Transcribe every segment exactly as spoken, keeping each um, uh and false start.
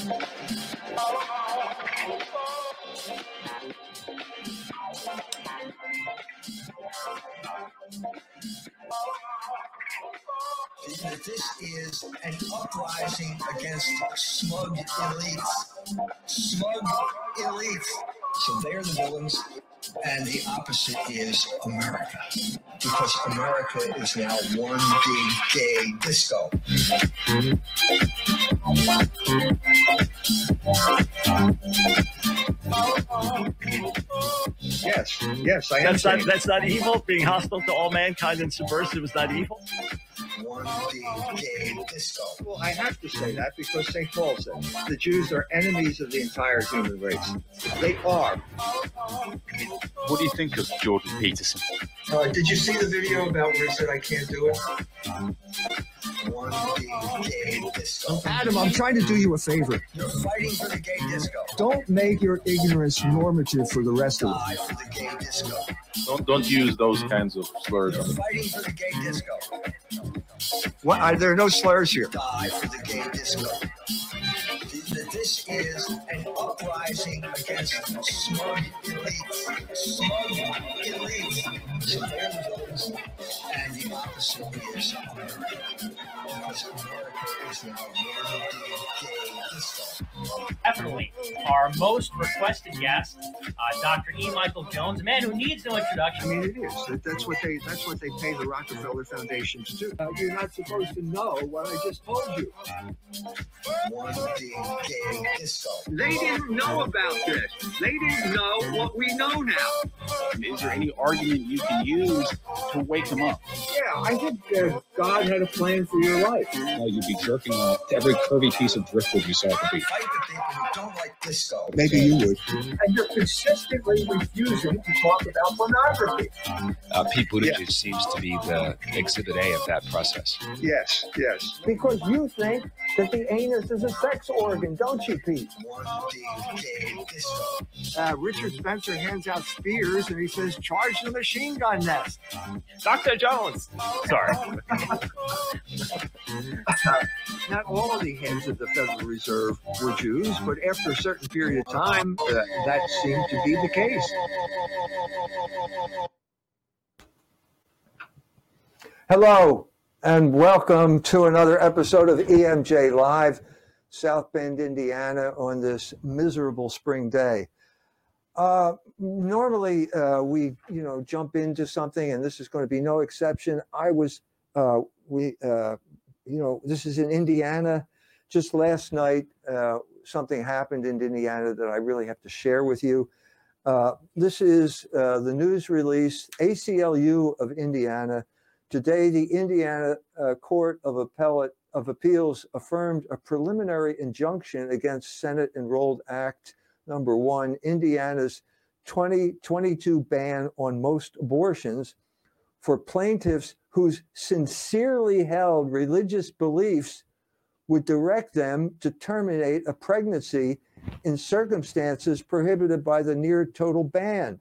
This is an uprising against smug elites. Smug elites. So they're the villains, and the opposite is America. Because America is now one big gay disco. Yes, yes, I am. That's not, that's not evil? Being hostile to all mankind and subversive is not evil? One big gay disco. Well, I have to say that because Saint Paul said the Jews are enemies of the entire human race. They are. What do you think of Jordan Peterson? Uh, did you see the video about where he said I can't do it? One big gay disco. Adam, I'm trying to do you a favor. You're fighting for the gay disco. Don't make your ignorance normative for the rest of us. Die for the gay disco. Don't don't use those kinds of slurs. You're fighting for the gay disco. What? Are there no slurs here? Die for the gay disco. This is an uprising against smug elites. Smug elites. So they're the villains, and the opposite is America. Because America is now one big gay disco. Definitely our most requested guest, uh, Doctor E. Michael Jones, a man who needs no I introduction. mean, it is. That- That's what they. That's what they pay the Rockefeller Foundation to do. Uh, you're not supposed to know what I just told you. One big gay disco. They didn't know about this. They didn't know what we know now. Is there any argument you can use to wake him up? Yeah, I think uh, God had a plan for your life. No, you'd be jerking off to every curvy piece of driftwood you saw at the beach. Fight the people who don't like disco. Maybe you would. And you're consistently refusing to talk about pornography. Uh, Pete Buttigieg Yeah. seems to be the exhibit A of that process. Yes, yes. Because you think that the anus is a sex organ, don't you, Pete? One big gay disco. Uh, Richard Spencer hands out spears and he says, "Charge the machine gun nest." Doctor Jones. Sorry. Not all of the heads of the Federal Reserve were Jews, but after a certain period of time, uh, that seemed to be the case. Hello, and welcome to another episode of E M J Live, South Bend, Indiana, on this miserable spring day. Uh, normally, uh, we, you know, jump into something, and this is going to be no exception. I was, uh, we, uh, you know, this is in Indiana. Just last night, uh, something happened in Indiana that I really have to share with you. Uh, this is uh, the news release, A C L U of Indiana. Today, the Indiana uh, Court of Appellate of Appeals affirmed a preliminary injunction against Senate Enrolled Act number one, Indiana's twenty twenty-two ban on most abortions for plaintiffs whose sincerely held religious beliefs would direct them to terminate a pregnancy in circumstances prohibited by the near total ban.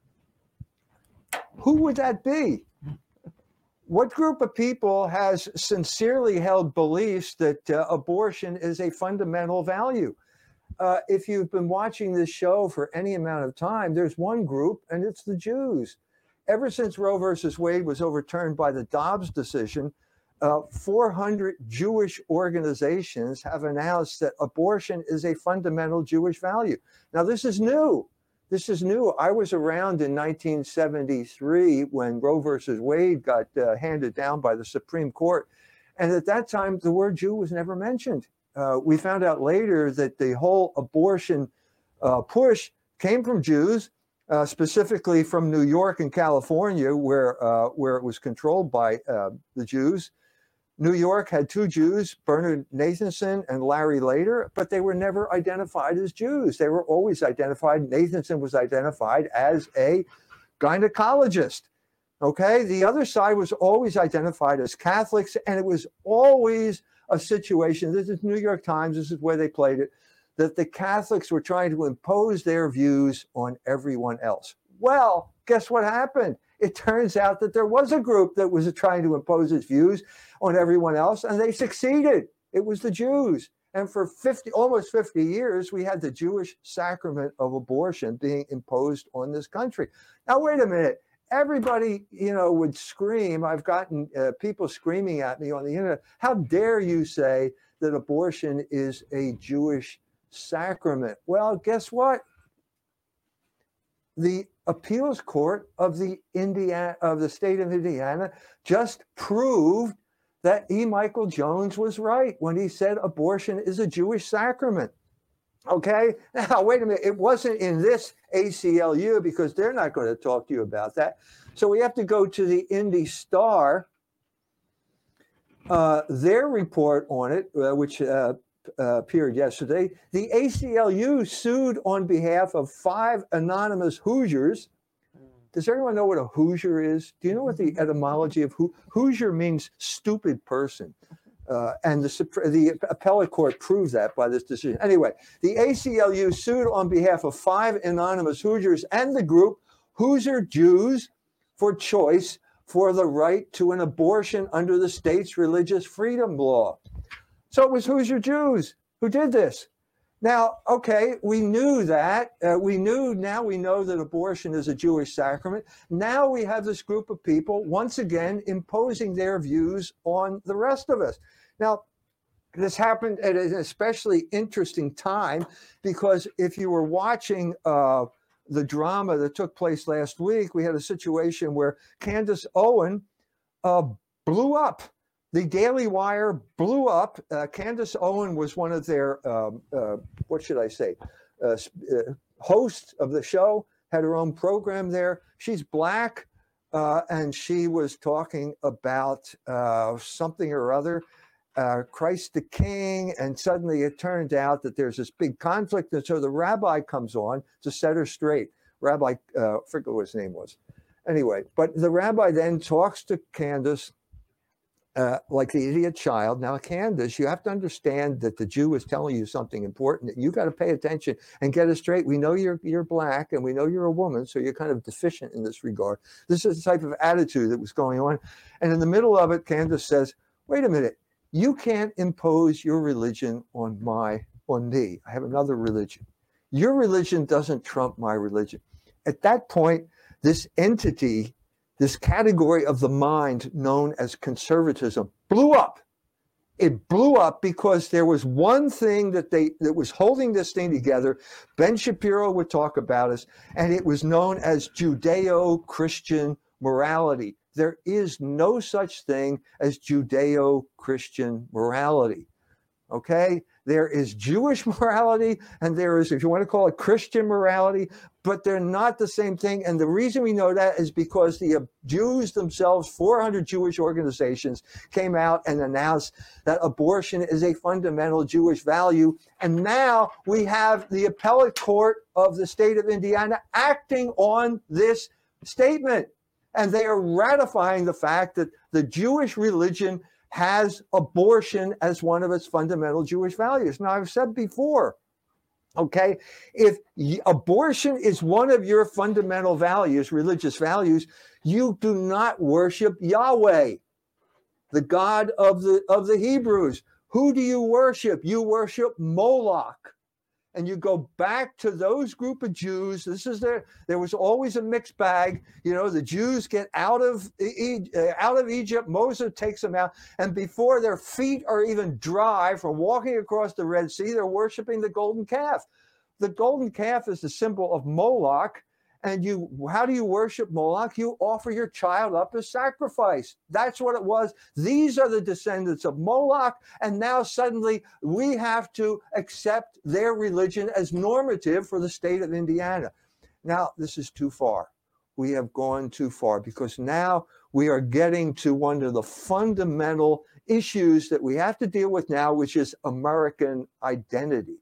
Who would that be? What group of people has sincerely held beliefs that uh, abortion is a fundamental value? Uh, if you've been watching this show for any amount of time, there's one group, and it's the Jews. Ever since Roe versus Wade was overturned by the Dobbs decision, uh, four hundred Jewish organizations have announced that abortion is a fundamental Jewish value. Now, this is new. This is new. I was around in nineteen seventy-three when Roe versus Wade got uh, handed down by the Supreme Court. And at that time, the word Jew was never mentioned. Uh, we found out later that the whole abortion uh, push came from Jews, uh, specifically from New York and California, where, uh, where it was controlled by uh, the Jews. New York had two Jews, Bernard Nathanson and Larry Lader, but they were never identified as Jews. They were always identified. Nathanson was identified as a gynecologist. Okay, the other side was always identified as Catholics, and it was always a situation. This is New York Times. This is where they played it, that the Catholics were trying to impose their views on everyone else. Well, guess what happened? It turns out that there was a group that was trying to impose its views on everyone else, and they succeeded. It was the Jews. And for fifty, almost fifty years, we had the Jewish sacrament of abortion being imposed on this country. Now, wait a minute. Everybody, you know, would scream. I've gotten uh, people screaming at me on the internet. How dare you say that abortion is a Jewish sacrament? Well, guess what? The appeals court of the Indiana of the state of Indiana just proved that E. Michael Jones was right when he said abortion is a Jewish sacrament. Okay, now wait a minute. It wasn't in this A C L U because they're not going to talk to you about that. So we have to go to the Indy Star, uh, their report on it, uh, which uh, uh, appeared yesterday. The A C L U sued on behalf of five anonymous Hoosiers. Does everyone know what a Hoosier is? Do you know what the etymology of Ho- Hoosier means? Stupid person. Uh, and the, the appellate court proved that by this decision. Anyway, the A C L U sued on behalf of five anonymous Hoosiers and the group Hoosier Jews for Choice for the right to an abortion under the state's religious freedom law. So it was Hoosier Jews who did this. Now, okay, we knew that. Uh, we knew, now we know that abortion is a Jewish sacrament. Now we have this group of people, once again, imposing their views on the rest of us. Now, this happened at an especially interesting time because if you were watching uh, the drama that took place last week, we had a situation where Candace Owen uh, blew up. The Daily Wire blew up. Uh, Candace Owen was one of their, um, uh, what should I say, uh, uh, hosts of the show, had her own program there. She's black, uh, and she was talking about uh, something or other, uh, Christ the King, and suddenly it turned out that there's this big conflict, and so the rabbi comes on to set her straight. Rabbi, uh, I forget what his name was. Anyway, but the rabbi then talks to Candace, Uh, like the idiot child. Now, Candace, you have to understand that the Jew is telling you something important. That you got to pay attention and get it straight. We know you're you're black, and we know you're a woman, so you're kind of deficient in this regard. This is the type of attitude that was going on. And in the middle of it, Candace says, "Wait a minute, you can't impose your religion on my on me. I have another religion. Your religion doesn't trump my religion." At that point, this entity, this category of the mind known as conservatism, blew up. It blew up because there was one thing that they that was holding this thing together. Ben Shapiro would talk about us, and it was known as Judeo-Christian morality. There is no such thing as Judeo-Christian morality. Okay? There is Jewish morality, and there is, if you want to call it, Christian morality, but they're not the same thing. And the reason we know that is because the Jews themselves, four hundred Jewish organizations, came out and announced that abortion is a fundamental Jewish value. And now we have the appellate court of the state of Indiana acting on this statement. And they are ratifying the fact that the Jewish religion has abortion as one of its fundamental Jewish values. Now, I've said before, okay, if y- abortion is one of your fundamental values, religious values, you do not worship Yahweh, the God of the of the Hebrews. Who do you worship? You worship Moloch. And you go back to those group of Jews. This is there. There was always a mixed bag. You know, the Jews get out of out of Egypt. Moses takes them out, and before their feet are even dry from walking across the Red Sea, they're worshiping the golden calf. The golden calf is the symbol of Moloch. And you, how do you worship Moloch? You offer your child up as sacrifice. That's what it was. These are the descendants of Moloch. And now suddenly we have to accept their religion as normative for the state of Indiana. Now, this is too far. We have gone too far because now we are getting to one of the fundamental issues that we have to deal with now, which is American identity.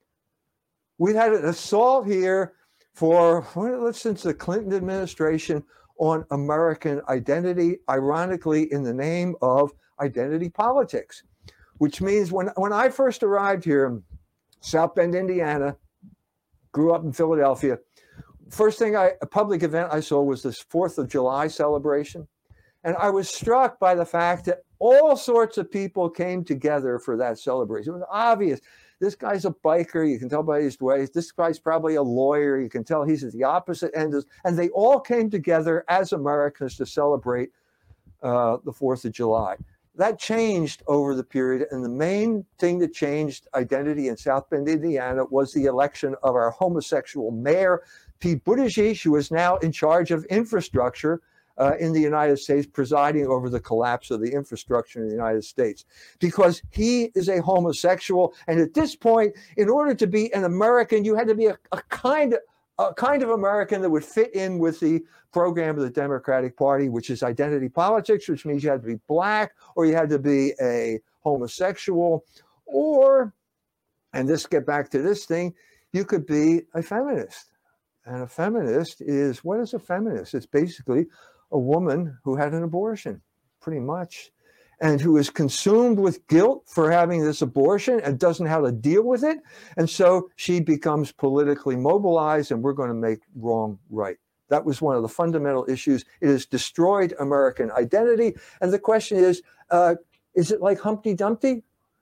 We've had an assault here for, well, since the Clinton administration on American identity, ironically in the name of identity politics, which means when, when I first arrived here in South Bend, Indiana, grew up in Philadelphia, first thing I, a public event I saw was this fourth of July celebration. And I was struck by the fact that all sorts of people came together for that celebration. It was obvious. This guy's a biker. You can tell by his ways. This guy's probably a lawyer. You can tell he's at the opposite end. Of, and they all came together as Americans to celebrate uh, the fourth of July. That changed over the period. And the main thing that changed identity in South Bend, Indiana, was the election of our homosexual mayor, Pete Buttigieg, who is now in charge of infrastructure Uh, in the United States, presiding over the collapse of the infrastructure in the United States, because he is a homosexual. And at this point, in order to be an American, you had to be a, a kind of a kind of American that would fit in with the program of the Democratic Party, which is identity politics, which means you had to be black, or you had to be a homosexual, or, and this get back to this thing, you could be a feminist. And a feminist is, what is a feminist? It's basically a woman who had an abortion, pretty much, and who is consumed with guilt for having this abortion and doesn't know how to deal with it. And so she becomes politically mobilized, and we're going to make wrong right. That was one of the fundamental issues. It has destroyed American identity. And the question is, uh, is it like Humpty Dumpty?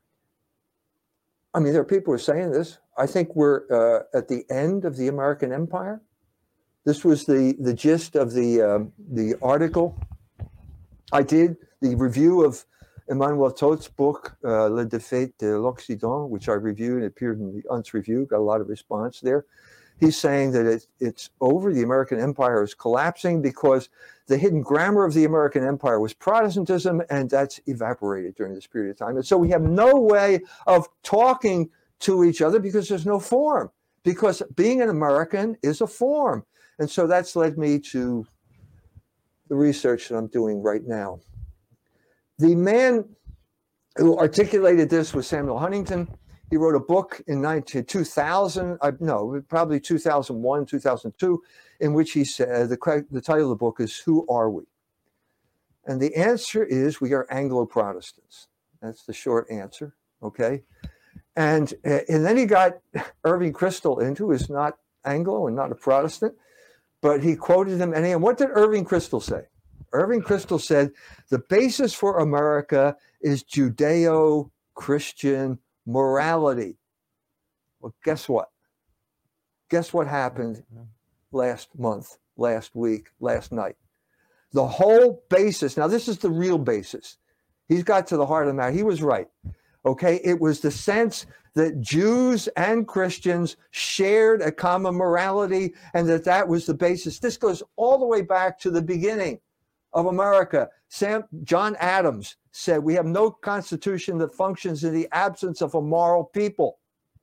I mean, there are people who are saying this. I think we're uh, at the end of the American empire. This was the, the gist of the, um, the article I did, the review of Emmanuel Toth's book, uh, Le Défaite de l'Occident, which I reviewed and appeared in the U N C Review, got a lot of response there. He's saying that it, it's over, the American empire is collapsing because the hidden grammar of the American empire was Protestantism, and that's evaporated during this period of time. And so we have no way of talking to each other because there's no form, because being an American is a form. And so that's led me to the research that I'm doing right now. The man who articulated this was Samuel Huntington. He wrote a book in two thousand, uh, no, probably two thousand one, two thousand two, in which he said, the, the title of the book is, Who Are We? And the answer is, we are Anglo-Protestants. That's the short answer, okay? And, and then he got Irving Kristol in, who is not Anglo and not a Protestant, but he quoted him. And what did Irving Kristol say? Irving Kristol said, the basis for America is Judeo-Christian morality. Well, guess what? Guess what happened last month, last week, last night? The whole basis, now this is the real basis. He's got to the heart of the matter. He was right. Okay, it was the sense that Jews and Christians shared a common morality, and that that was the basis. This goes all the way back to the beginning of America. Sam, John Adams said, we have no constitution that functions in the absence of a moral people.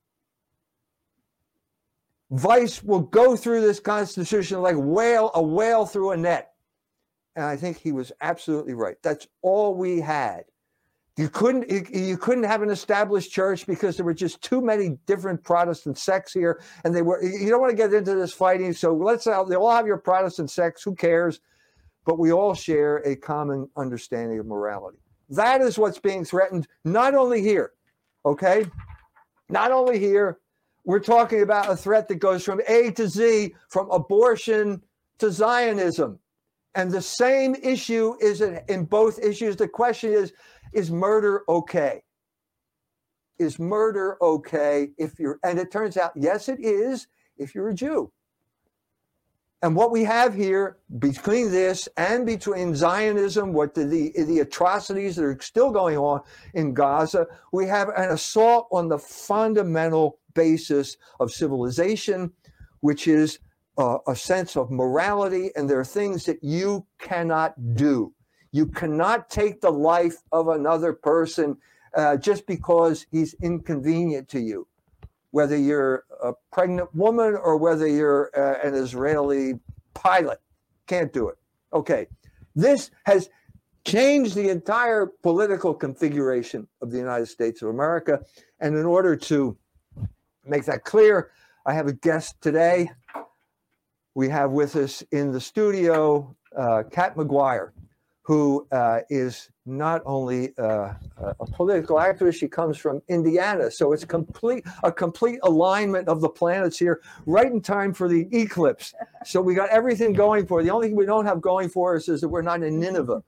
Vice will go through this constitution like whale, a whale through a net. And I think he was absolutely right. That's all we had. You couldn't, you couldn't have an established church because there were just too many different Protestant sects here. And they were, you don't want to get into this fighting. So let's, they all have your Protestant sects, who cares? But we all share a common understanding of morality. That is what's being threatened, not only here, okay? Not only here, we're talking about a threat that goes from A to Z, from abortion to Zionism. And the same issue is in, in both issues. The question is, is murder okay? Is murder okay if you're, and it turns out, yes, it is, if you're a Jew. And what we have here between this and between Zionism, what the, the, the atrocities that are still going on in Gaza, we have an assault on the fundamental basis of civilization, which is uh, a sense of morality. And there are things that you cannot do. You cannot take the life of another person uh, just because he's inconvenient to you, whether you're a pregnant woman or whether you're uh, an Israeli pilot. Can't do it. Okay. This has changed the entire political configuration of the United States of America. And in order to make that clear, I have a guest today. We have with us in the studio uh, Kat McGuire, who uh, is not only uh, a political activist, she comes from Indiana. So it's complete a complete alignment of the planets here, right in time for the eclipse. So we got everything going for it. The only thing we don't have going for us is that we're not in Nineveh.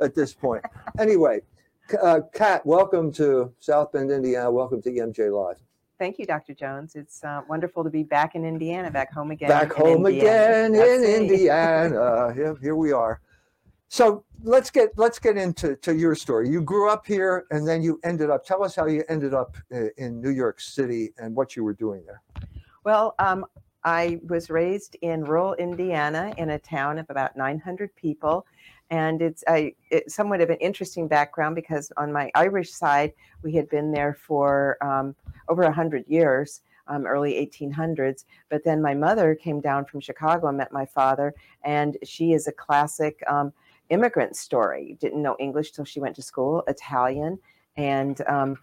at this point. Anyway, uh, Kat, welcome to South Bend, Indiana. Welcome to E M J Live. Thank you, Doctor Jones. It's uh, wonderful to be back in Indiana, back home again. Back home Indiana. again That's in me. Indiana. Here, here we are. So let's get let's get into to your story. You grew up here, and then you ended up. Tell us how you ended up uh, in New York City and what you were doing there. Well, um, I was raised in rural Indiana in a town of about nine hundred people. And it's, a, it's somewhat of an interesting background because on my Irish side, we had been there for um, over one hundred years, um, early eighteen hundreds. But then my mother came down from Chicago and met my father, and she is a classic um, immigrant story. Didn't know English till she went to school, Italian. And um,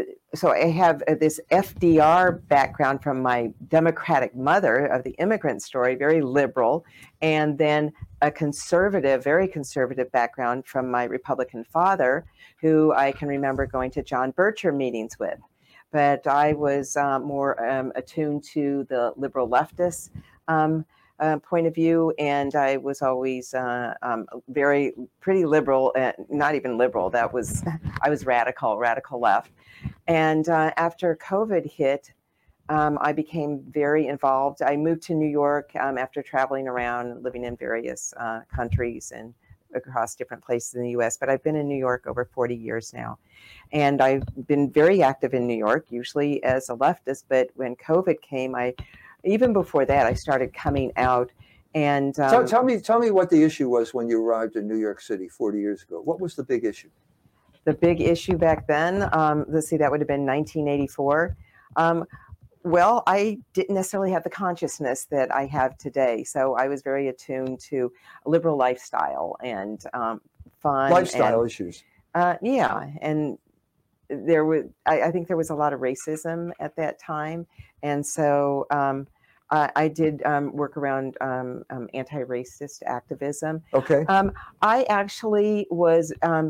so I have this F D R background from my Democratic mother of the immigrant story, very liberal, and then a conservative, very conservative background from my Republican father, who I can remember going to John Bircher meetings with. But I was uh, more um, attuned to the liberal leftist um, uh, point of view, and I was always uh, um, very pretty liberal, uh, not even liberal. That was I was radical, radical left. And uh, after COVID hit, um, I became very involved. I moved to New York um, after traveling around, living in various uh, countries and across different places in the U S, but I've been in New York over forty years now. And I've been very active in New York, usually as a leftist, but when COVID came, I, even before that, I started coming out. And um, tell, tell me, tell me what the issue was when you arrived in New York City forty years ago. What was the big issue? The big issue back then, um, let's see, that would have been nineteen eighty-four. Um, well, I didn't necessarily have the consciousness that I have today. So I was very attuned to a liberal lifestyle and um, fun. Lifestyle and, issues. Uh, yeah. And there was, I, I think there was a lot of racism at that time. And so um, I, I did um, work around um, um, anti-racist activism. Okay. Um, I actually was, um,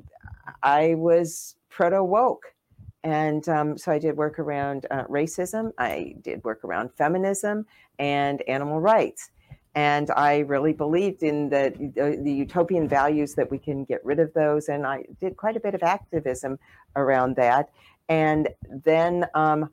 I was proto-woke. And um, so I did work around uh, racism. I did work around feminism and animal rights. And I really believed in the, the, the utopian values that we can get rid of those. And I did quite a bit of activism around that. And then um,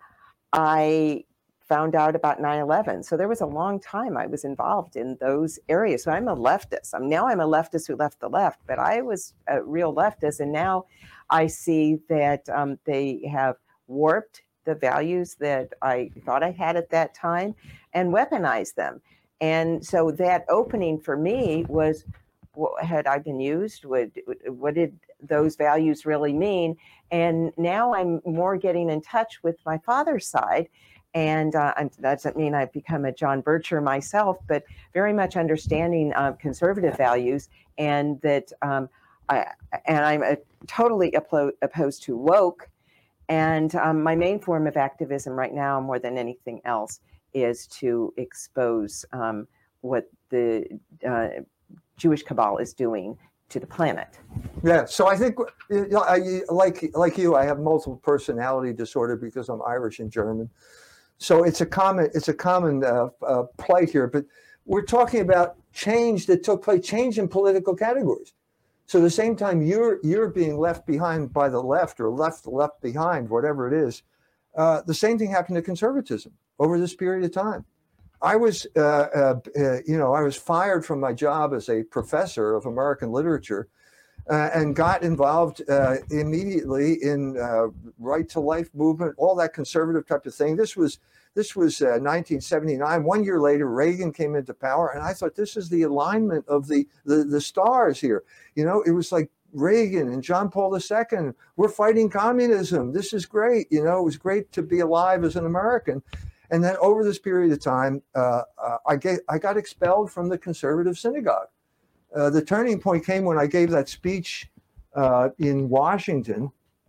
I found out about nine eleven. So there was a long time I was involved in those areas. So I'm a leftist. I'm, now I'm a leftist who left the left, but I was a real leftist. And now I see that um, they have warped the values that I thought I had at that time and weaponized them. And so that opening for me was, what had I been used? What, what did those values really mean? And now I'm more getting in touch with my father's side. And uh, that doesn't mean I've become a John Bircher myself, but very much understanding uh, conservative values, and that um, I, and I'm a, totally oppo- opposed to woke. And um, my main form of activism right now, more than anything else, is to expose um, what the uh, Jewish cabal is doing to the planet. Yeah, so I think, you know, I, like like you, I have multiple personality disorder because I'm Irish and German. So it's a common it's a common uh, uh, plight here. But we're talking about change that took place, change in political categories. So the same time you're you're being left behind by the left, or left left behind, whatever it is, uh, the same thing happened to conservatism over this period of time. I was, uh, uh, uh, you know, I was fired from my job as a professor of American literature, uh, and got involved uh, immediately in uh, right to life movement, all that conservative type of thing. This was this was uh, nineteen seventy-nine. One year later, Reagan came into power, and I thought, this is the alignment of the the, the stars here. You know, it was like Reagan and John Paul the Second. We're fighting communism. This is great. You know, it was great to be alive as an American. And then over this period of time, uh, uh, I, get, I got expelled from the conservative synagogue. Uh, the turning point came when I gave that speech uh, in Washington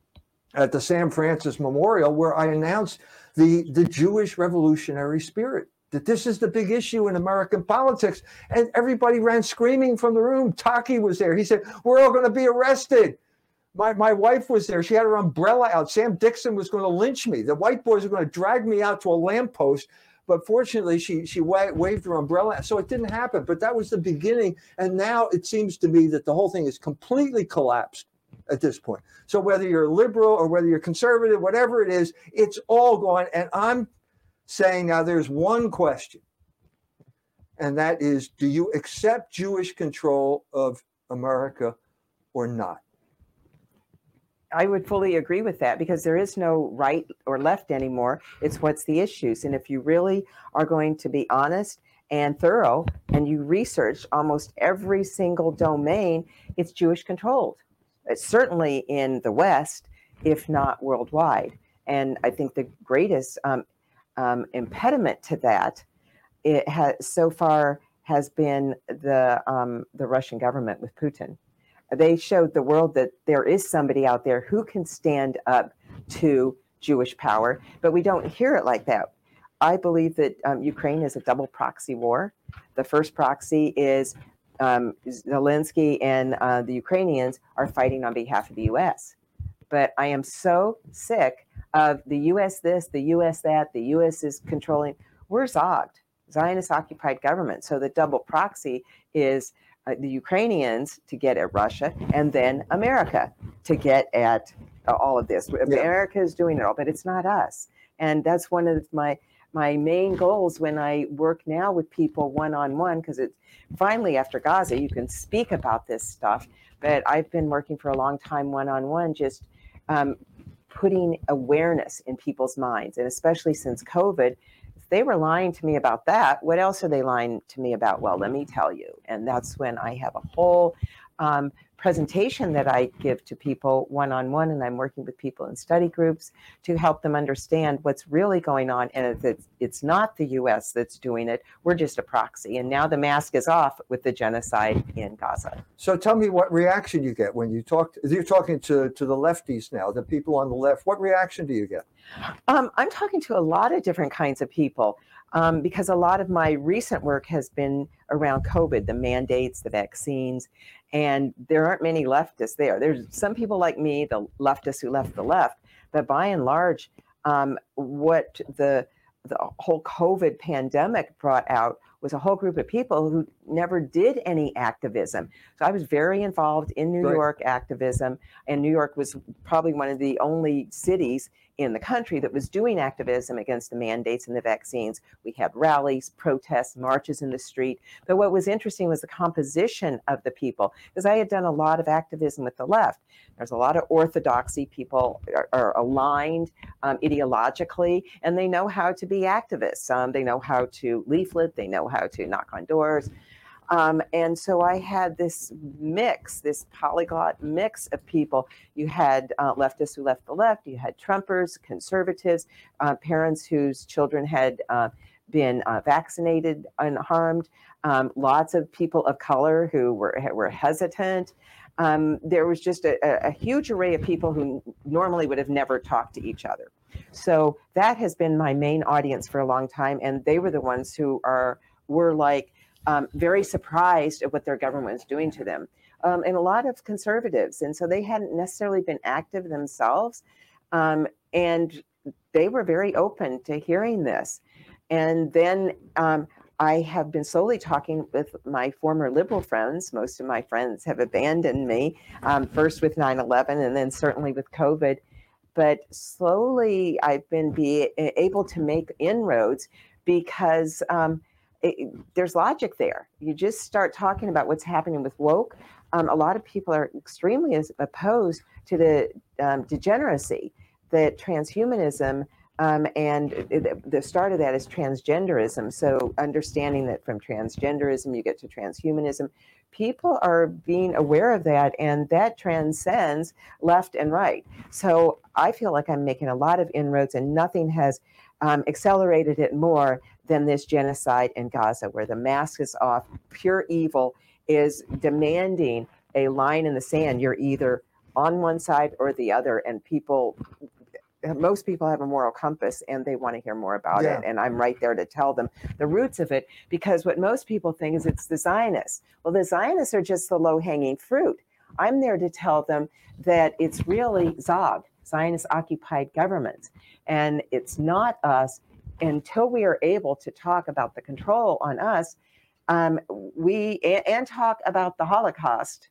at the Sam Francis Memorial, where I announced the, the Jewish revolutionary spirit, that this is the big issue in American politics. And everybody ran screaming from the room. Taki was there. He said, we're all going to be arrested. My, my wife was there. She had her umbrella out. Sam Dixon was going to lynch me. The white boys were going to drag me out to a lamppost. But fortunately, she she wa- waved her umbrella, so it didn't happen. But that was the beginning, and now it seems to me that the whole thing is completely collapsed at this point. So whether you're liberal or whether you're conservative, whatever it is, it's all gone. And I'm saying now there's one question, and that is, do you accept Jewish control of America or not? I would fully agree with that, because there is no right or left anymore. It's what's the issues. And if you really are going to be honest and thorough and you research almost every single domain, it's Jewish controlled. It's certainly in the West, if not worldwide. And I think the greatest um, um, impediment to that, it has so far has been the um, the Russian government with Putin. They showed the world that there is somebody out there who can stand up to Jewish power, but we don't hear it like that. I believe that um, Ukraine is a double proxy war. The first proxy is um, Zelensky and uh, the Ukrainians are fighting on behalf of the U S. But I am so sick of the U S this, the U S that, the U S is controlling. We're zogged, Zionist-occupied government. So the double proxy is Uh, the Ukrainians to get at Russia, and then America to get at uh, all of this. America is doing it all, but it's not us. And that's one of my my main goals when I work now with people one-on-one, because it's finally after Gaza, you can speak about this stuff. But I've been working for a long time one-on-one, just um, putting awareness in people's minds, and especially since COVID. They were lying to me about that. What else are they lying to me about? Well, let me tell you. And that's when I have a whole um, presentation that I give to people one-on-one, and I'm working with people in study groups to help them understand what's really going on. And it's, it's not the U S that's doing it. We're just a proxy. And now the mask is off with the genocide in Gaza. So tell me what reaction you get when you talk. To, you're talking to, to the lefties now, the people on the left. What reaction do you get? Um, I'm talking to a lot of different kinds of people um, because a lot of my recent work has been around COVID, the mandates, the vaccines, and there aren't many leftists there. There's some people like me, the leftists who left the left, but by and large, um, what the the whole COVID pandemic brought out was a whole group of people who never did any activism. So I was very involved in New Right. York activism, and New York was probably one of the only cities in the country that was doing activism against the mandates and the vaccines. We had rallies, protests, marches in the street. But what was interesting was the composition of the people, because I had done a lot of activism with the left. There's a lot of orthodoxy. People are, are aligned um, ideologically, and they know how to be activists. Um, they know how to leaflet. They know how to knock on doors. Um, and so I had this mix, this polyglot mix of people. You had uh, leftists who left the left, you had Trumpers, conservatives, uh, parents whose children had uh, been uh, vaccinated unharmed, um, lots of people of color who were, were hesitant. Um, there was just a, a huge array of people who normally would have never talked to each other. So that has been my main audience for a long time, and they were the ones who are were like, Um, very surprised at what their government was doing to them, um, and a lot of conservatives. And so they hadn't necessarily been active themselves, um, and they were very open to hearing this. And then um, I have been slowly talking with my former liberal friends. Most of my friends have abandoned me, um, first with nine eleven and then certainly with COVID. But slowly I've been be able to make inroads because um, It, there's logic there. You just start talking about what's happening with woke. Um, a lot of people are extremely opposed to the um, degeneracy that transhumanism um, and the start of that is transgenderism. So understanding that from transgenderism you get to transhumanism, people are being aware of that, and that transcends left and right. So I feel like I'm making a lot of inroads, and nothing has um, accelerated it more than this genocide in Gaza, where the mask is off. Pure evil is demanding a line in the sand. You're either on one side or the other, and people, most people have a moral compass, and they want to hear more about Yeah. it. And I'm right there to tell them the roots of it, because what most people think is it's the Zionists. Well, the Zionists are just the low-hanging fruit. I'm there to tell them that it's really Zog, Zionist-occupied governments, and it's not us. until we are able to talk about the control on us, um, we and, and talk about the Holocaust,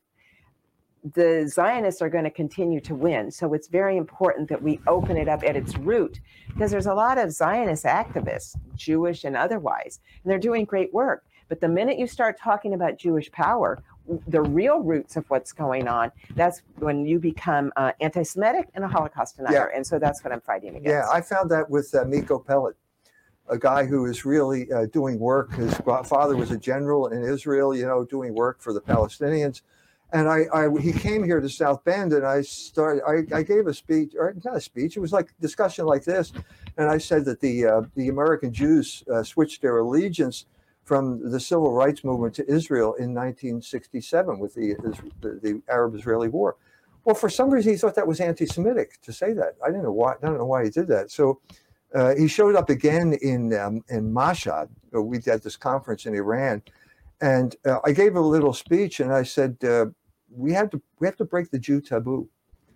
the Zionists are going to continue to win. So it's very important that we open it up at its root, because there's a lot of Zionist activists, Jewish and otherwise, and they're doing great work. But the minute you start talking about Jewish power, the real roots of what's going on, that's when you become uh, anti-Semitic and a Holocaust denier. Yeah. And so that's what I'm fighting against. Yeah, I found that with uh, Miko Pellet, a guy who is really uh, doing work. His father was a general in Israel, you know, doing work for the Palestinians. And I, I he came here to South Bend, and I started. I, I gave a speech, or not a speech. It was like discussion like this, and I said that the uh, the American Jews uh, switched their allegiance from the civil rights movement to Israel in nineteen sixty-seven with the the, the Arab-Israeli War. Well, for some reason, he thought that was anti-Semitic to say that. I didn't know why. I don't know why he did that. So uh, he showed up again in um, in Mashhad. We had this conference in Iran. And uh, I gave a little speech, and I said, uh, we have to we have to break the Jew taboo.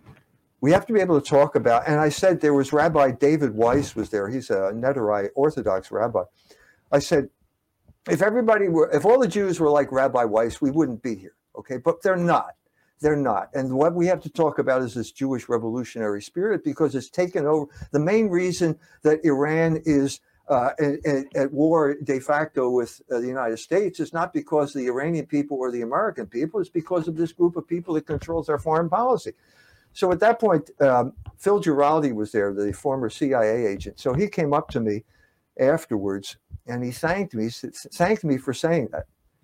We have to be able to talk about, and I said there was Rabbi David Weiss was there. He's a Neturei Orthodox rabbi. I said, if everybody were, if all the Jews were like Rabbi Weiss, we wouldn't be here, okay? But they're not. They're not. And what we have to talk about is this Jewish revolutionary spirit, because it's taken over. The main reason that Iran is Uh, at, at war de facto with uh, the United States is not because the Iranian people or the American people, it's because of this group of people that controls our foreign policy. So at that point, um, Phil Giraldi was there, the former C I A agent. So he came up to me afterwards and he thanked me, thanked me for saying that.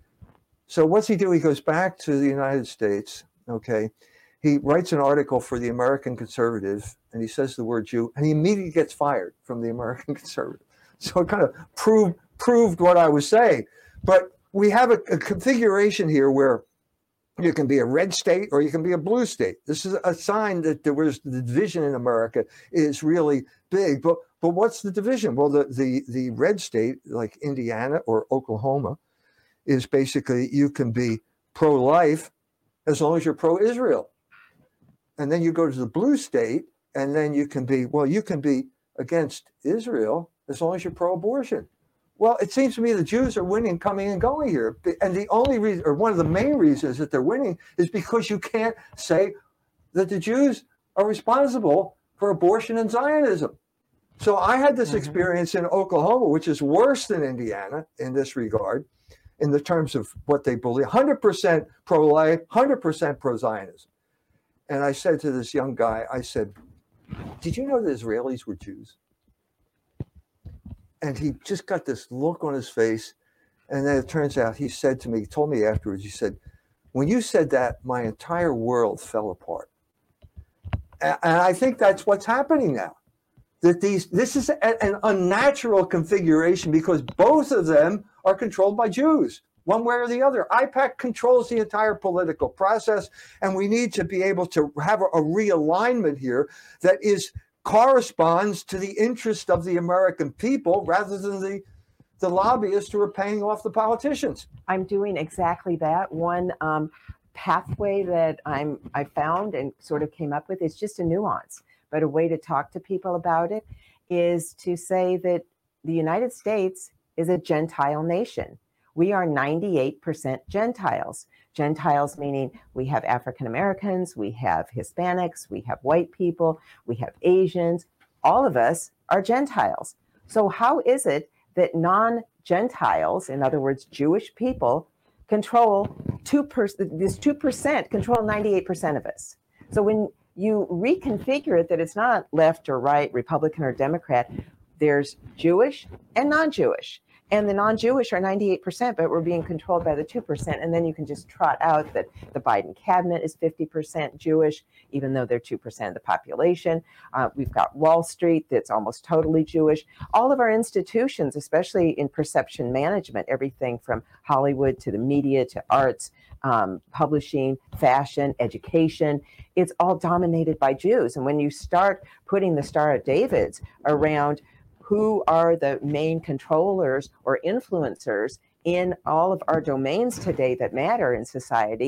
So what's he do? He goes back to the United States, okay? He writes an article for the American Conservative and he says the word Jew, and he immediately gets fired from the American Conservative. So it kind of proved proved what I was saying. But we have a, a configuration here where you can be a red state or you can be a blue state. This is a sign that there was the division in America is really big. But but what's the division? Well, the the the red state, like Indiana or Oklahoma, is basically you can be pro-life as long as you're pro-Israel. And then you go to the blue state, and then you can be, well, you can be against Israel as long as you're pro-abortion. Well, it seems to me the Jews are winning, coming and going here. And the only reason, or one of the main reasons that they're winning is because you can't say that the Jews are responsible for abortion and Zionism. So I had this mm-hmm. experience in Oklahoma, which is worse than Indiana in this regard, in the terms of what they believe, one hundred percent pro-life, one hundred percent pro-Zionism. And I said to this young guy, I said, did you know the Israelis were Jews? And he just got this look on his face. And then it turns out he said to me, he told me afterwards, he said, when you said that, my entire world fell apart. And I think that's what's happening now. That these, this is a, an unnatural configuration because both of them are controlled by Jews, one way or the other. AIPAC controls the entire political process, and we need to be able to have a, a realignment here that is corresponds to the interest of the American people rather than the the lobbyists who are paying off the politicians. I'm doing exactly that. One um, pathway that I'm I found and sort of came up with is just a nuance, but a way to talk to people about it is to say that the United States is a Gentile nation. We are ninety-eight percent Gentiles. Gentiles meaning we have African Americans, we have Hispanics, we have white people, we have Asians. All of us are Gentiles. So how is it that non-Gentiles, in other words, Jewish people, control two percent, this two percent control ninety-eight percent of us? So when you reconfigure it that it's not left or right, Republican or Democrat, there's Jewish and non-Jewish. And the non-Jewish are ninety-eight percent, but we're being controlled by the two percent. And then you can just trot out that the Biden cabinet is fifty percent Jewish, even though they're two percent of the population. Uh, we've got Wall Street that's almost totally Jewish. All of our institutions, especially in perception management, everything from Hollywood to the media to arts, um, publishing, fashion, education, it's all dominated by Jews. And when you start putting the Star of Davids around who are the main controllers or influencers in all of our domains today that matter in society,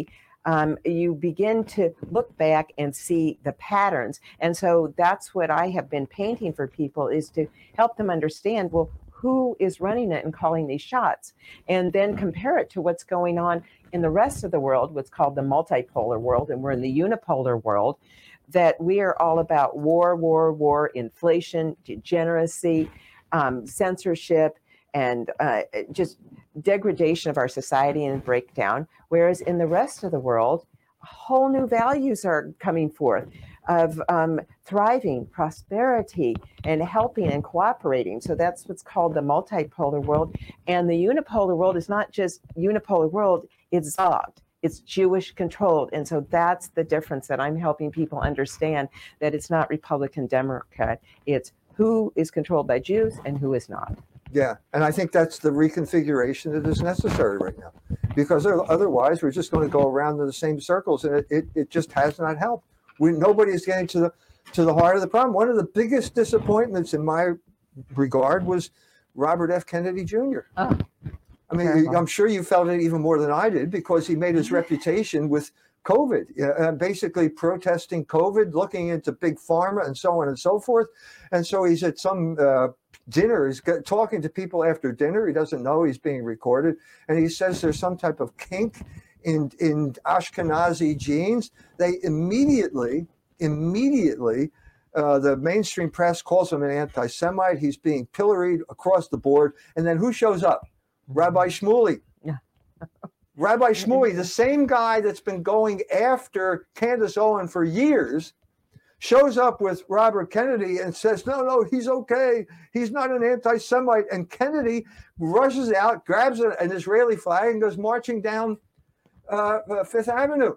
um, you begin to look back and see the patterns. And so that's what I have been painting for people, is to help them understand, well, who is running it and calling these shots, and then compare it to what's going on in the rest of the world, what's called the multipolar world, and we're in the unipolar world, that we are all about war, war, war, inflation, degeneracy, um, censorship, and uh, just degradation of our society and breakdown. Whereas in the rest of the world, whole new values are coming forth of um, thriving, prosperity, and helping and cooperating. So that's what's called the multipolar world. And the unipolar world is not just unipolar world, it's Zog. It's Jewish controlled. And so that's the difference that I'm helping people understand, that it's not Republican, Democrat. It's who is controlled by Jews and who is not. Yeah, and I think that's the reconfiguration that is necessary right now, because otherwise we're just going to go around in the same circles, and it, it, it just has not helped. We, nobody is getting to the to the heart of the problem. One of the biggest disappointments in my regard was Robert F. Kennedy Junior Oh, I mean, terrible. I'm sure you felt it even more than I did, because he made his reputation with COVID, uh, basically protesting COVID, looking into big pharma and so on and so forth. And so he's at some uh, dinner, he's got, talking to people after dinner. He doesn't know he's being recorded. And he says there's some type of kink in, in Ashkenazi genes. They immediately, immediately, uh, the mainstream press calls him an anti-Semite. He's being pilloried across the board. And then who shows up? Rabbi Shmuley. Yeah. Rabbi Shmuley, the same guy that's been going after Candace Owen for years, shows up with Robert Kennedy and says, no, no, he's okay. He's not an anti-Semite. And Kennedy rushes out, grabs an, an Israeli flag, and goes marching down uh, uh, Fifth Avenue.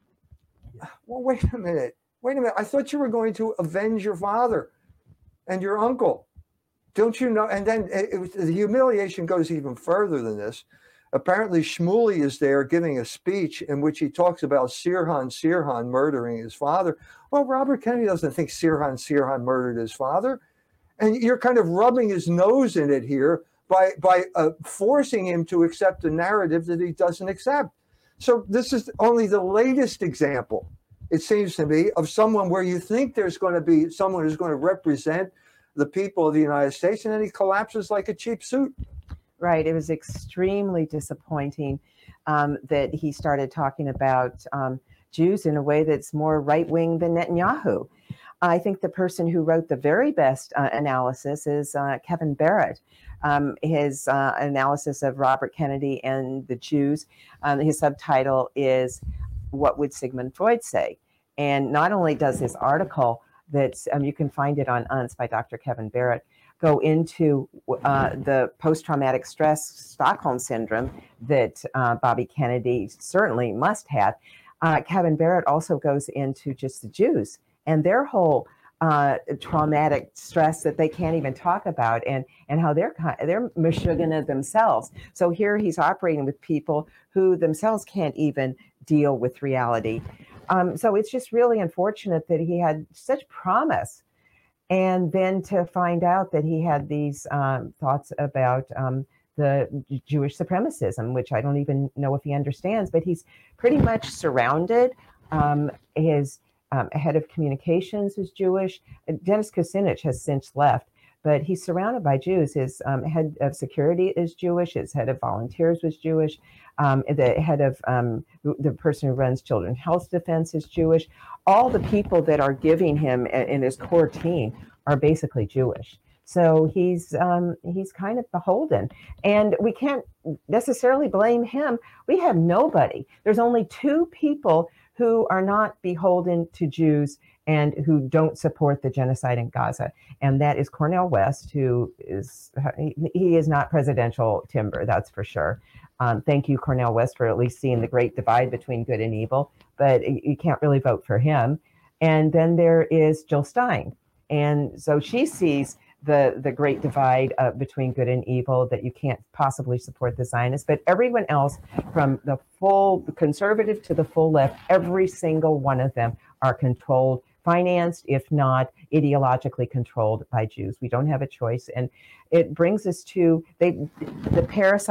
Well, wait a minute. Wait a minute. I thought you were going to avenge your father and your uncle. Don't you know? And then it, it was, the humiliation goes even further than this. Apparently, Shmuley is there giving a speech in which he talks about Sirhan Sirhan murdering his father. Well, Robert Kennedy doesn't think Sirhan Sirhan murdered his father. And you're kind of rubbing his nose in it here by, by uh, forcing him to accept a narrative that he doesn't accept. So this is only the latest example, it seems to me, of someone where you think there's going to be someone who's going to represent the people of the United States, and then he collapses like a cheap suit. Right. It was extremely disappointing um, that he started talking about um, Jews in a way that's more right-wing than Netanyahu. I think the person who wrote the very best uh, analysis is uh, Kevin Barrett. Um, his uh, analysis of Robert Kennedy and the Jews, um, his subtitle is "What Would Sigmund Freud Say?" And not only does his article, that's um, you can find it on U N S by Doctor Kevin Barrett, go into uh, the post-traumatic stress Stockholm syndrome that uh, Bobby Kennedy certainly must have. Uh, Kevin Barrett also goes into just the Jews and their whole uh, traumatic stress that they can't even talk about, and, and how they're they're meshugana themselves. So here he's operating with people who themselves can't even deal with reality. Um, so it's just really unfortunate that he had such promise, and then to find out that he had these um, thoughts about um, the Jewish supremacism, which I don't even know if he understands, but he's pretty much surrounded. Um, his um, head of communications is Jewish. Dennis Kucinich has since left, but he's surrounded by Jews. His um, head of security is Jewish. His head of volunteers was Jewish. Um, the head of um, the person who runs Children's Health Defense is Jewish. All the people that are giving him in his core team are basically Jewish. So he's um, he's kind of beholden, and we can't necessarily blame him. We have nobody. There's only two people who are not beholden to Jews and who don't support the genocide in Gaza, and that is Cornel West, who is he is not presidential timber, that's for sure. Um, thank you, Cornel West, for at least seeing the great divide between good and evil, but you can't really vote for him. And then there is Jill Stein. And so she sees the, the great divide uh, between good and evil, that you can't possibly support the Zionists. But everyone else, from the full conservative to the full left, every single one of them are controlled, financed, if not ideologically controlled by Jews. We don't have a choice. And it brings us to they, the parasite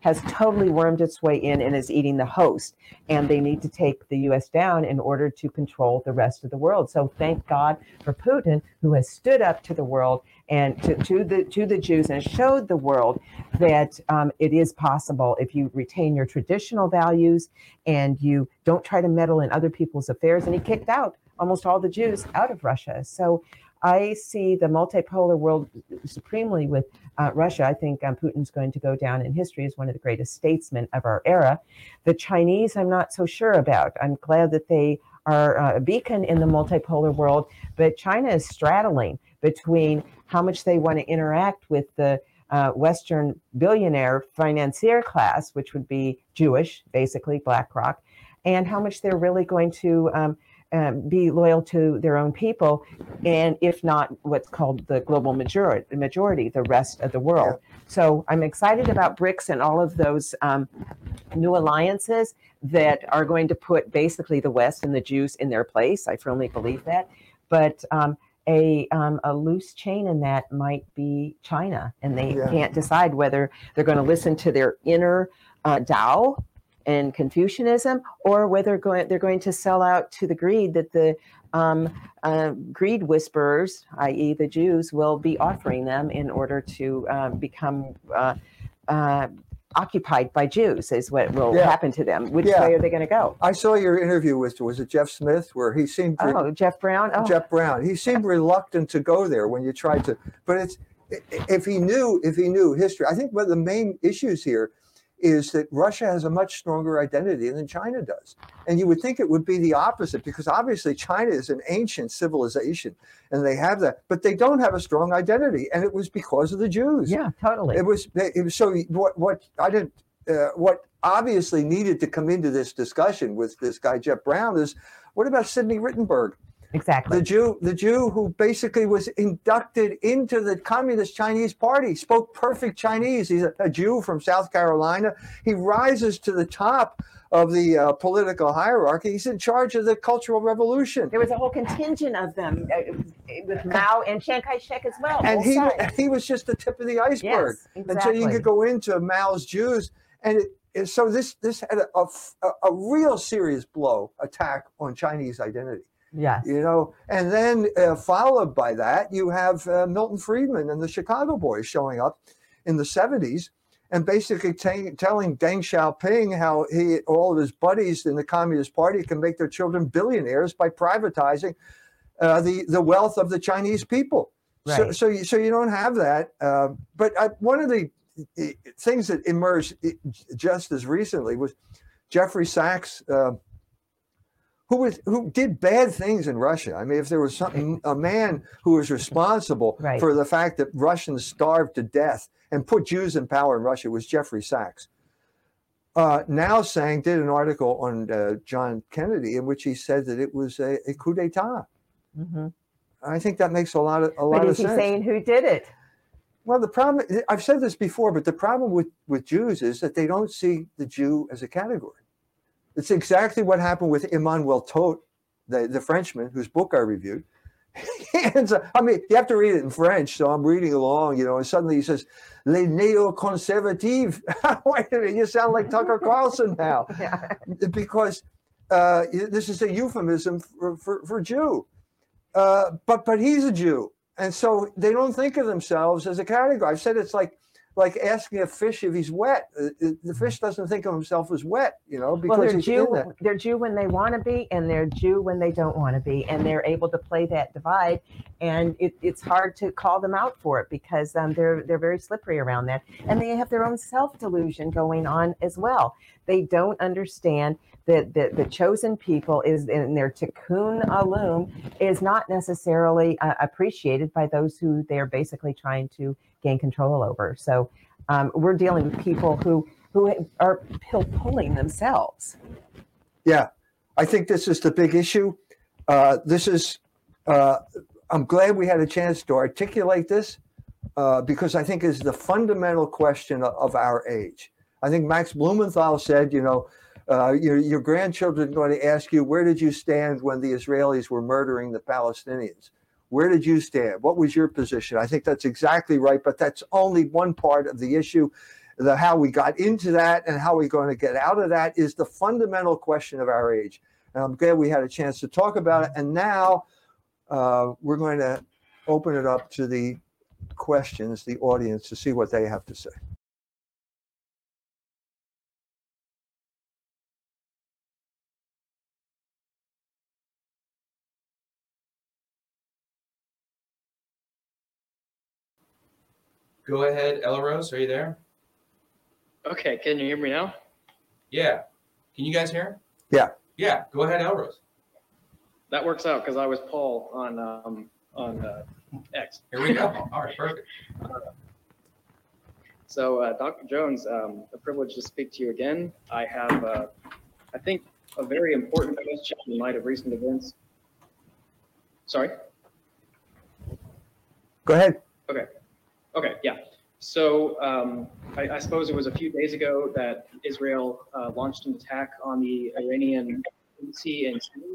has totally wormed its way in and is eating the host. And they need to take the U S down in order to control the rest of the world. So thank God for Putin, who has stood up to the world and to, to the to the Jews and showed the world that um, it is possible if you retain your traditional values and you don't try to meddle in other people's affairs. And he kicked out almost all the Jews out of Russia. So I see the multipolar world supremely with uh, Russia. I think um, Putin's going to go down in history as one of the greatest statesmen of our era. The Chinese, I'm not so sure about. I'm glad that they are uh, a beacon in the multipolar world, but China is straddling between how much they want to interact with the uh, Western billionaire financier class, which would be Jewish, basically BlackRock, and how much they're really going to um, um, be loyal to their own people, and if not what's called the global majority, the majority, the rest of the world. Yeah. So I'm excited about BRICS and all of those um, new alliances that are going to put basically the West and the Jews in their place. I firmly believe that. But um, a um, a loose chain in that might be China, and they yeah. can't decide whether they're going to listen to their inner uh, Tao and Confucianism, or whether going, they're going to sell out to the greed that the um, uh, greed whisperers, that is the Jews, will be offering them in order to uh, become uh, uh, occupied by Jews, is what will yeah. happen to them. Which yeah. way are they going to go? I saw your interview with, was it Jeff Smith, where he seemed... Oh, re- Jeff Brown? Oh. Jeff Brown. He seemed reluctant to go there when you tried to, but it's, if he knew, if he knew history, I think one of the main issues here is that Russia has a much stronger identity than China does. And you would think it would be the opposite, because obviously China is an ancient civilization and they have that, but they don't have a strong identity. And it was because of the Jews. Yeah, totally. It was, it was so what, what I didn't, uh, what obviously needed to come into this discussion with this guy, Jeff Brown, is what about Sidney Rittenberg? Exactly. The Jew, the Jew who basically was inducted into the Communist Chinese Party, spoke perfect Chinese. He's a, a Jew from South Carolina. He rises to the top of the uh, political hierarchy. He's in charge of the Cultural Revolution. There was a whole contingent of them uh, with Mao and Chiang Kai-shek as well. And he, he was just the tip of the iceberg. Yes, exactly. And so you could go into Mao's Jews. And it, it, so this, this had a, a, a real serious blow, attack on Chinese identity. Yes. You know, and then uh, followed by that, you have uh, Milton Friedman and the Chicago Boys showing up in the seventies and basically t- telling Deng Xiaoping how he, all of his buddies in the Communist Party can make their children billionaires by privatizing uh, the, the wealth of the Chinese people. Right. So, so, you, so you don't have that. Uh, but I, one of the things that emerged just as recently was Jeffrey Sachs, uh, Who was who did bad things in Russia. I mean, if there was something, a man who was responsible right. for the fact that Russians starved to death and put Jews in power in Russia, was Jeffrey Sachs. Uh, now saying, did an article on uh, John Kennedy in which he said that it was a, a coup d'etat. Mm-hmm. I think that makes a lot of a lot but of is he sense. Saying who did it? Well, the problem, I've said this before, but the problem with, with Jews is that they don't see the Jew as a category. It's exactly what happened with Emmanuel Todt, the, the Frenchman whose book I reviewed. And so, I mean, you have to read it in French, so I'm reading along, you know, and suddenly he says, "Les néoconservatifs." Wait a minute, you sound like Tucker Carlson now. Yeah. Because uh, this is a euphemism for, for, for Jew. Uh, but but he's a Jew. And so they don't think of themselves as a category. I've said it's like, like asking a fish if he's wet. The fish doesn't think of himself as wet, you know, because well, they're he's Jew, in that. They're Jew when they want to be, and they're Jew when they don't want to be, and they're able to play that divide. And it, it's hard to call them out for it because um, they're they're very slippery around that, and they have their own self-delusion going on as well. They don't understand that the, the chosen people is in their tikkun alum is not necessarily uh, appreciated by those who they're basically trying to gain control over. So um, we're dealing with people who who are pill pulling themselves. Yeah, I think this is the big issue. Uh, this is, uh, I'm glad we had a chance to articulate this uh, because I think is the fundamental question of, of our age. I think Max Blumenthal said, you know, uh, your, your grandchildren are going to ask you, where did you stand when the Israelis were murdering the Palestinians? Where did you stand? What was your position? I think that's exactly right, but that's only one part of the issue. the how we got into that and how we're going to get out of that is the fundamental question of our age. And I'm glad we had a chance to talk about it. And now uh, we're going to open it up to the questions, the audience, to see what they have to say. Go ahead, Elrose, are you there? Okay, can you hear me now? Yeah. Can you guys hear? Yeah. Yeah, go ahead, Elrose. That works out because I was Paul on um, on uh, X. Here we go. All right, perfect. So, uh, Doctor Jones, um, a privilege to speak to you again. I have, uh, I think, a very important question in light of recent events. Sorry? Go ahead. Okay. Okay, yeah. So um, I, I suppose it was a few days ago that Israel uh, launched an attack on the Iranian embassy in Syria.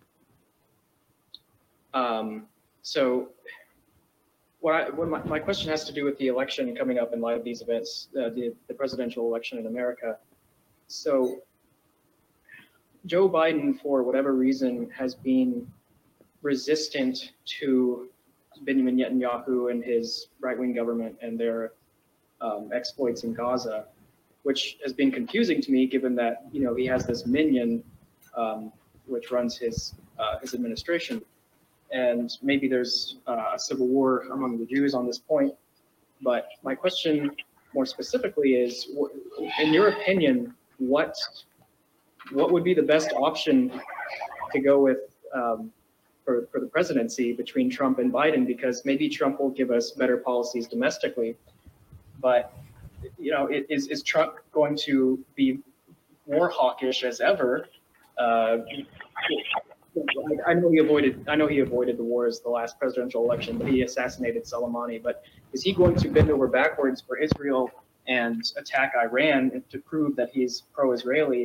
Um, so what, I, what my, my question has to do with the election coming up in light of these events, uh, the, the presidential election in America. So Joe Biden, for whatever reason, has been resistant to Benjamin Netanyahu and his right-wing government and their um, exploits in Gaza, which has been confusing to me, given that you know he has this minion, um, which runs his uh, his administration, and maybe there's uh, a civil war among the Jews on this point. But my question, more specifically, is, in your opinion, what what would be the best option to go with? Um, For, for the presidency between Trump and Biden, because maybe Trump will give us better policies domestically, but you know, is is Trump going to be more hawkish as ever? Uh, I know he avoided I know he avoided the wars the last presidential election, but he assassinated Soleimani. But is he going to bend over backwards for Israel and attack Iran to prove that he's pro-Israeli?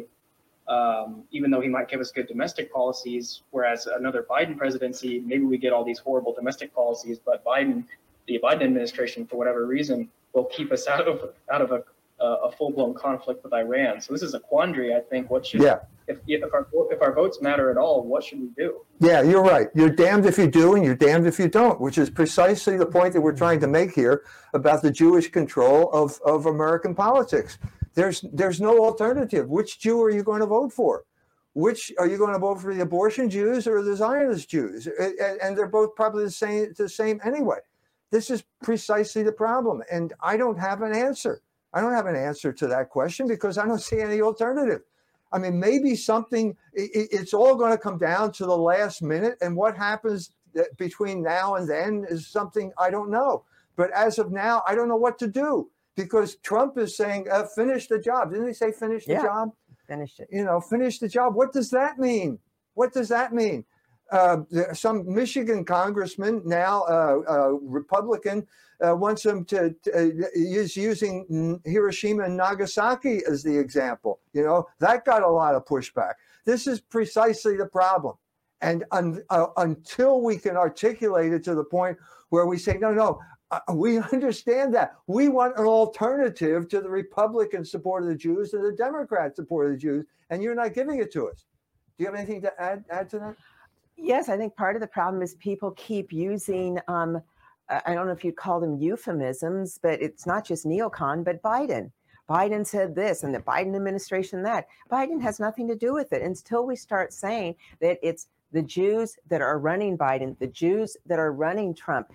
Um, even though he might give us good domestic policies, whereas another Biden presidency, maybe we get all these horrible domestic policies, but Biden, the Biden administration, for whatever reason, will keep us out of out of a, a full-blown conflict with Iran. So this is a quandary, I think. What should, yeah. if, if, our, if our votes matter at all, what should we do? Yeah, you're right. You're damned if you do and you're damned if you don't, which is precisely the point that we're trying to make here about the Jewish control of, of American politics. There's there's no alternative. Which Jew are you going to vote for? Which are you going to vote for, the abortion Jews or the Zionist Jews? And, and they're both probably the same the same anyway. This is precisely the problem. And I don't have an answer. I don't have an answer to that question because I don't see any alternative. I mean, maybe something, it, it's all going to come down to the last minute. And what happens between now and then is something I don't know. But as of now, I don't know what to do. Because Trump is saying, uh, finish the job. Didn't he say finish the yeah, job? Finish it. You know, finish the job. What does that mean? What does that mean? Uh, some Michigan congressman, now uh, uh, Republican, uh, wants him to, to uh, is using Hiroshima and Nagasaki as the example. You know, that got a lot of pushback. This is precisely the problem. And un, uh, until we can articulate it to the point where we say, no, no, Uh, we understand that. We want an alternative to the Republican support of the Jews and the Democrat support of the Jews, and you're not giving it to us. Do you have anything to add add to that? Yes, I think part of the problem is people keep using, um, I don't know if you'd call them euphemisms, but it's not just neocon, but Biden. Biden said this and the Biden administration that. Biden has nothing to do with it until we start saying that it's the Jews that are running Biden, the Jews that are running Trump.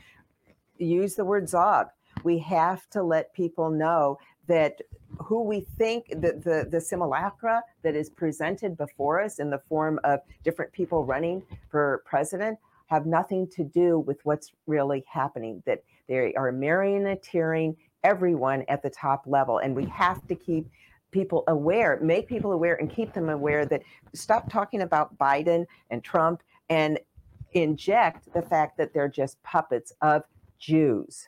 Use the word Zog. We have to let people know that who we think the, the, the simulacra that is presented before us in the form of different people running for president have nothing to do with what's really happening, that they are marionetteering everyone at the top level. And we have to keep people aware, make people aware and keep them aware that stop talking about Biden and Trump and inject the fact that they're just puppets of Jews.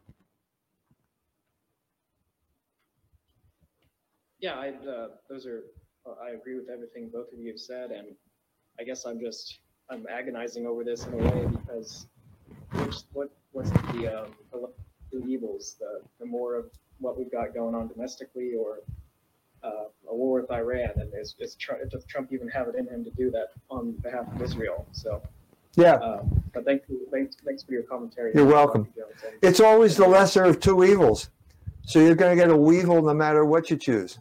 Yeah, I, uh, those are. Uh, I agree with everything both of you have said, and I guess I'm just I'm agonizing over this in a way because which, what what's the um, the, two evils, the, the more of what we've got going on domestically or uh, a war with Iran. And is, is Trump, does Trump even have it in him to do that on behalf of Israel? So, Yeah. um, but thank you, thanks, thanks for your commentary. You're welcome. It's always the lesser of two evils. So you're going to get a weevil no matter what you choose.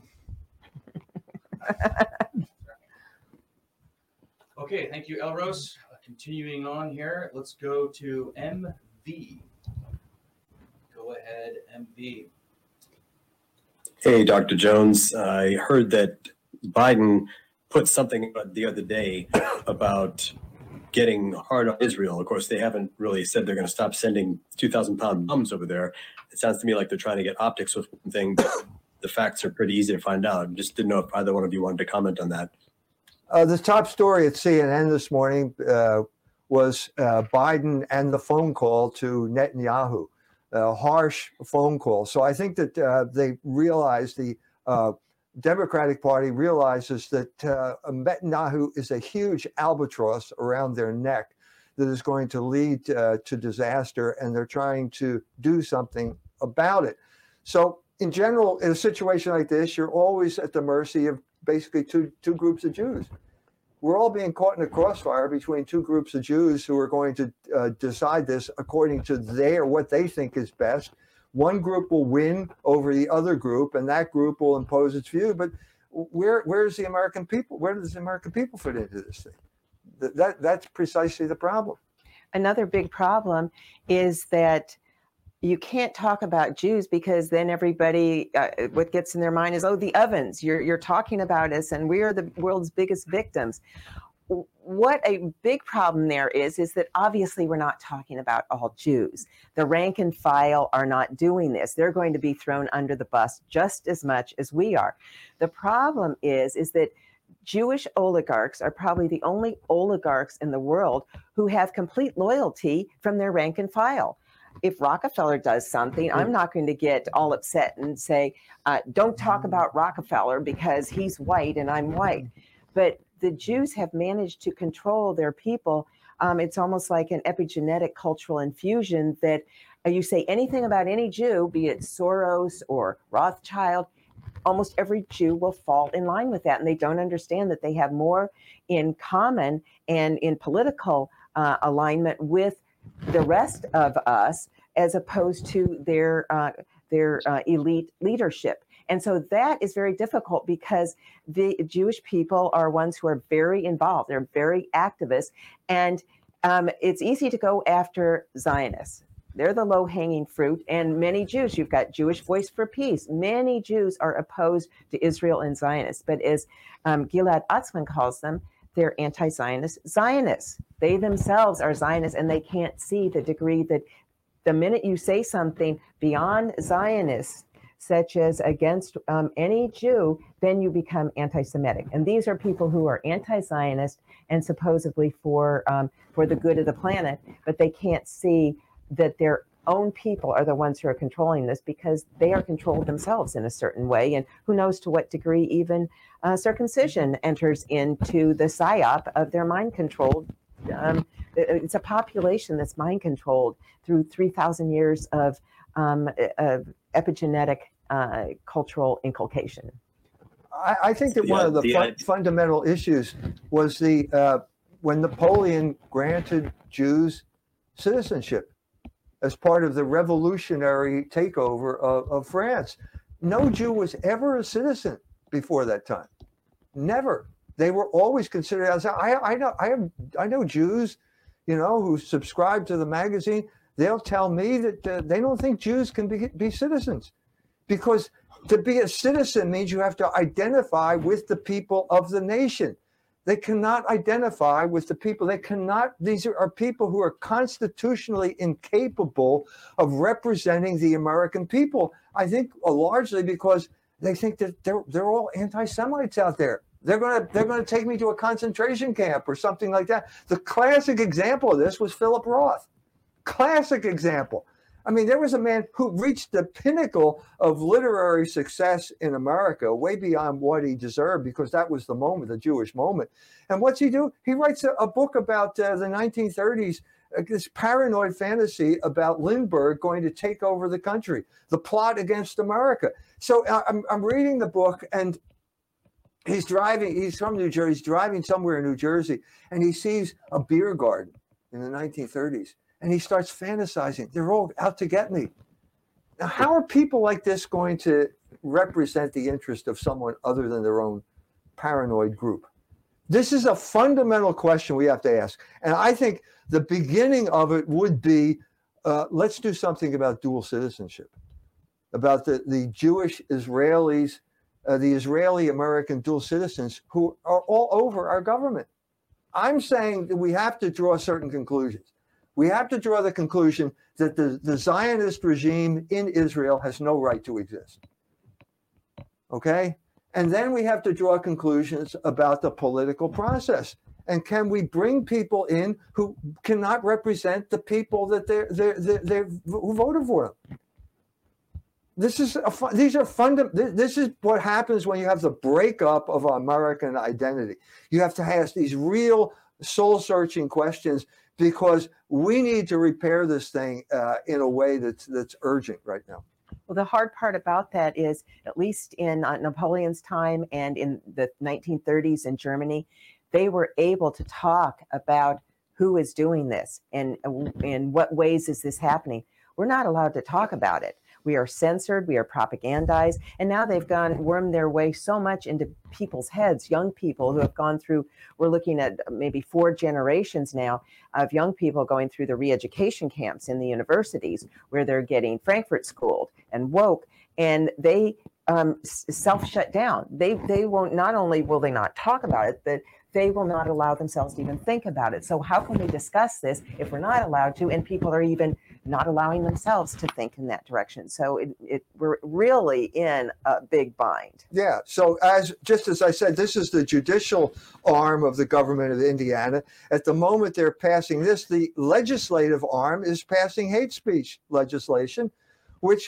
Okay, thank you, Elros. Uh, continuing on here, let's go to M V. Go ahead, M V. Hey, Doctor Jones. I heard that Biden put something the other day about getting hard on Israel. Of course, they haven't really said they're going to stop sending two thousand pound bombs over there. It sounds to me like they're trying to get optics with one thing, but the facts are pretty easy to find out. Just didn't know if either one of you wanted to comment on that. Uh, the top story at C N N this morning uh, was uh, Biden and the phone call to Netanyahu, a harsh phone call. So I think that uh, they realize, the uh, Democratic Party realizes that uh, Netanyahu is a huge albatross around their neck that is going to lead uh, to disaster, and they're trying to do something about it. So in general, in a situation like this, you're always at the mercy of basically two two groups of Jews. We're all being caught in a crossfire between two groups of Jews who are going to uh, decide this according to their what they think is best. One group will win over the other group, and that group will impose its view. But where where's the American people? Where does the American people fit into this thing? That, that that's precisely the problem. Another big problem is that you can't talk about Jews because then everybody, uh, what gets in their mind is, oh, the ovens, you're, you're talking about us and we are the world's biggest victims. What a big problem there is, is that obviously we're not talking about all Jews. The rank and file are not doing this. They're going to be thrown under the bus just as much as we are. The problem is, is that Jewish oligarchs are probably the only oligarchs in the world who have complete loyalty from their rank and file. If Rockefeller does something, I'm not going to get all upset and say, uh, don't talk about Rockefeller because he's white and I'm white. But the Jews have managed to control their people. Um, it's almost like an epigenetic cultural infusion that uh, you say anything about any Jew, be it Soros or Rothschild, almost every Jew will fall in line with that. And they don't understand that they have more in common and in political uh, alignment with the rest of us, as opposed to their uh, their uh, elite leadership. And so that is very difficult because the Jewish people are ones who are very involved. They're very activist. And um, it's easy to go after Zionists. They're the low-hanging fruit. And many Jews, you've got Jewish Voice for Peace. Many Jews are opposed to Israel and Zionists. But as um, Gilad Atzmon calls them, they're anti-Zionist Zionists. They themselves are Zionists, and they can't see the degree that the minute you say something beyond Zionists, such as against um, any Jew, then you become anti-Semitic. And these are people who are anti-Zionist and supposedly for um, for the good of the planet, but they can't see that their own people are the ones who are controlling this because they are controlled themselves in a certain way. And who knows to what degree even uh, circumcision enters into the psyop of their mind controlled. Um, it's a population that's mind controlled through three thousand years of, um, of epigenetic uh, cultural inculcation. I, I think that one of the fun, fundamental issues was the uh, when Napoleon granted Jews citizenship as part of the revolutionary takeover of, of France. No Jew was ever a citizen before that time. Never. They were always considered as I, I know I have I know Jews, you know, who subscribe to the magazine. They'll tell me that uh, they don't think Jews can be, be citizens, because to be a citizen means you have to identify with the people of the nation. They cannot identify with the people. They cannot. These are, are people who are constitutionally incapable of representing the American people. I think uh, largely because they think that they're they're all anti-Semites out there. They're gonna they're gonna take me to a concentration camp or something like that. The classic example of this was Philip Roth. Classic example. I mean, there was a man who reached the pinnacle of literary success in America, way beyond what he deserved, because that was the moment, the Jewish moment. And what's he do? He writes a, a book about uh, the nineteen thirties uh, this paranoid fantasy about Lindbergh going to take over the country, the plot against America. So uh, I'm, I'm reading the book, and he's driving, he's from New Jersey, he's driving somewhere in New Jersey, and he sees a beer garden in the nineteen thirties, and he starts fantasizing, they're all out to get me. Now, how are people like this going to represent the interest of someone other than their own paranoid group? This is a fundamental question we have to ask. And I think the beginning of it would be, uh, let's do something about dual citizenship, about the, the Jewish Israelis, uh, the Israeli-American dual citizens who are all over our government. I'm saying that we have to draw certain conclusions. We have to draw the conclusion that the, the Zionist regime in Israel has no right to exist. Okay? And then we have to draw conclusions about the political process. And can we bring people in who cannot represent the people that they're, they're, they're, they're who voted for them? This is a, these are fundamental. This is what happens when you have the breakup of American identity. You have to ask these real soul-searching questions, because we need to repair this thing uh, in a way that's that's urgent right now. Well, the hard part about that is, at least in uh, Napoleon's time and in the nineteen thirties in Germany, they were able to talk about who is doing this and in what ways is this happening. We're not allowed to talk about it. We are censored, we are propagandized, and now they've gone wormed their way so much into people's heads, young people who have gone through, we're looking at maybe four generations now of young people going through the re-education camps in the universities where they're getting Frankfurt schooled and woke, and they um, self-shut down. They, they won't, not only will they not talk about it, but they will not allow themselves to even think about it. So how can we discuss this if we're not allowed to, and people are even not allowing themselves to think in that direction? So it, it, we're really in a big bind. Yeah. So as just as I said, this is the judicial arm of the government of Indiana. At the moment they're passing this, the legislative arm is passing hate speech legislation, which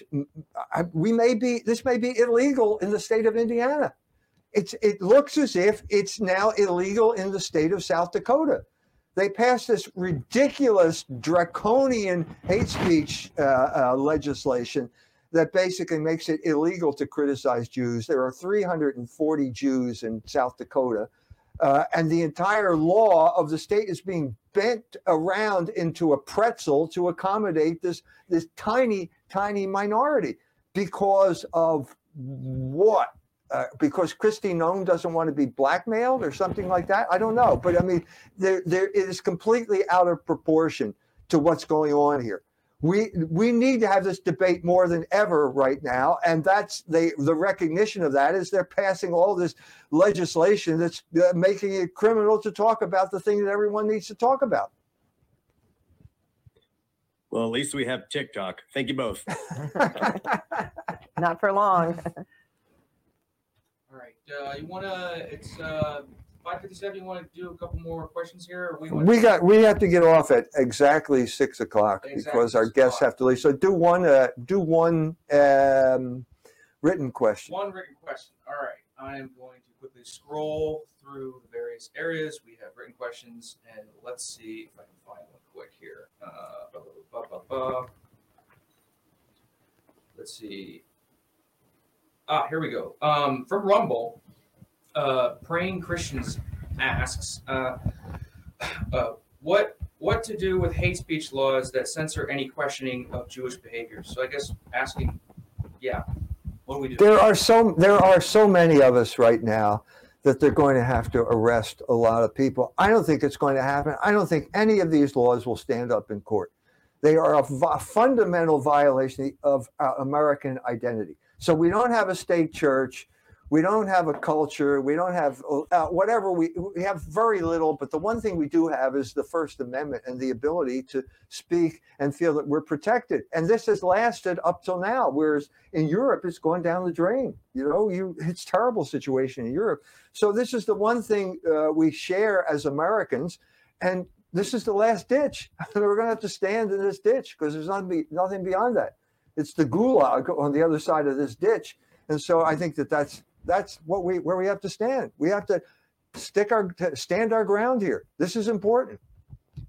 we may be, this may be illegal in the state of Indiana. It's, it looks as if it's now illegal in the state of South Dakota. They passed this ridiculous draconian hate speech uh, uh, legislation that basically makes it illegal to criticize Jews. There are three hundred forty Jews in South Dakota, uh, and the entire law of the state is being bent around into a pretzel to accommodate this, this tiny, tiny minority because of what? Uh, because Kristi Noem doesn't want to be blackmailed or something like that? I don't know. But I mean, there, there, it is completely out of proportion to what's going on here. We, we need to have this debate more than ever right now. And that's they, the recognition of that is they're passing all this legislation that's uh, making it criminal to talk about the thing that everyone needs to talk about. Well, at least we have TikTok. Thank you both. Not for long. All right, uh, you want to, it's uh, five fifty-seven, you want to do a couple more questions here? Or we wanna... we got, we have to get off at exactly six o'clock exactly because our guests have to leave. So do one, uh, do one um, written question. One written question. All right, I am going to quickly scroll through the various areas. We have written questions, and let's see if I can find one quick here. Uh, blah, blah, blah, blah, blah. Let's see. Ah, here we go. Um, from Rumble, uh, Praying Christians asks, uh, uh, what what to do with hate speech laws that censor any questioning of Jewish behavior? So I guess asking, yeah, what do we do? There are so there are so many of us right now that they're going to have to arrest a lot of people. I don't think it's going to happen. I don't think any of these laws will stand up in court. They are a, a fundamental violation of uh, American identity. So we don't have a state church, we don't have a culture, we don't have uh, whatever, we, we have very little, but the one thing we do have is the First Amendment and the ability to speak and feel that we're protected. And this has lasted up till now, whereas in Europe, it's going down the drain. You know, you, it's a terrible situation in Europe. So this is the one thing uh, we share as Americans, and this is the last ditch. We're going to have to stand in this ditch because there's nothing, nothing beyond that. It's the gulag on the other side of this ditch. And so I think that that's, that's what we, where we have to stand. We have to stick our, stand our ground here. This is important.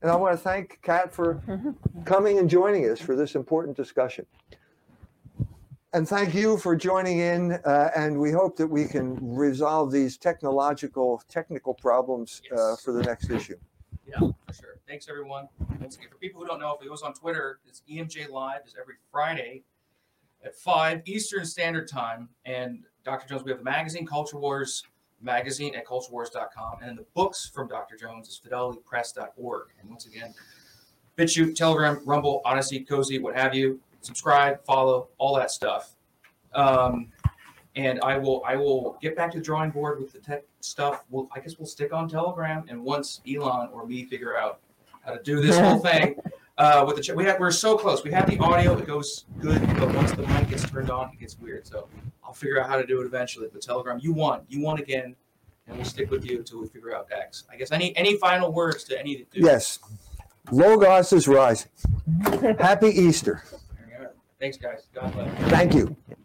And I want to thank Kat for coming and joining us for this important discussion. And thank you for joining in. Uh, and we hope that we can resolve these technological, technical problems uh, Yes. for the next issue. Yeah, for sure. Thanks, everyone. Once again, for people who don't know, if it goes on Twitter, it's E M J Live. It's every Friday at five Eastern Standard Time. And Doctor Jones, we have the magazine, Culture Wars magazine at culture wars dot com. And then the books from Doctor Jones is fidelity press dot org. And once again, BitChute, Telegram, Rumble, Odyssey, Cozy, what have you. Subscribe, follow, all that stuff. Um, and I will I will get back to the drawing board with the tech stuff. We'll, I guess we'll stick on Telegram. And once Elon or me figure out how to do this whole thing, uh, with the ch- we have we're so close. We have the audio; it goes good, but once the mic gets turned on, it gets weird. So I'll figure out how to do it eventually. But Telegram, you won, you won again, and we'll stick with you until we figure out X. I guess any any final words to any of the Yes. Logos is rising. Happy Easter. Thanks, guys. God bless. Thank you.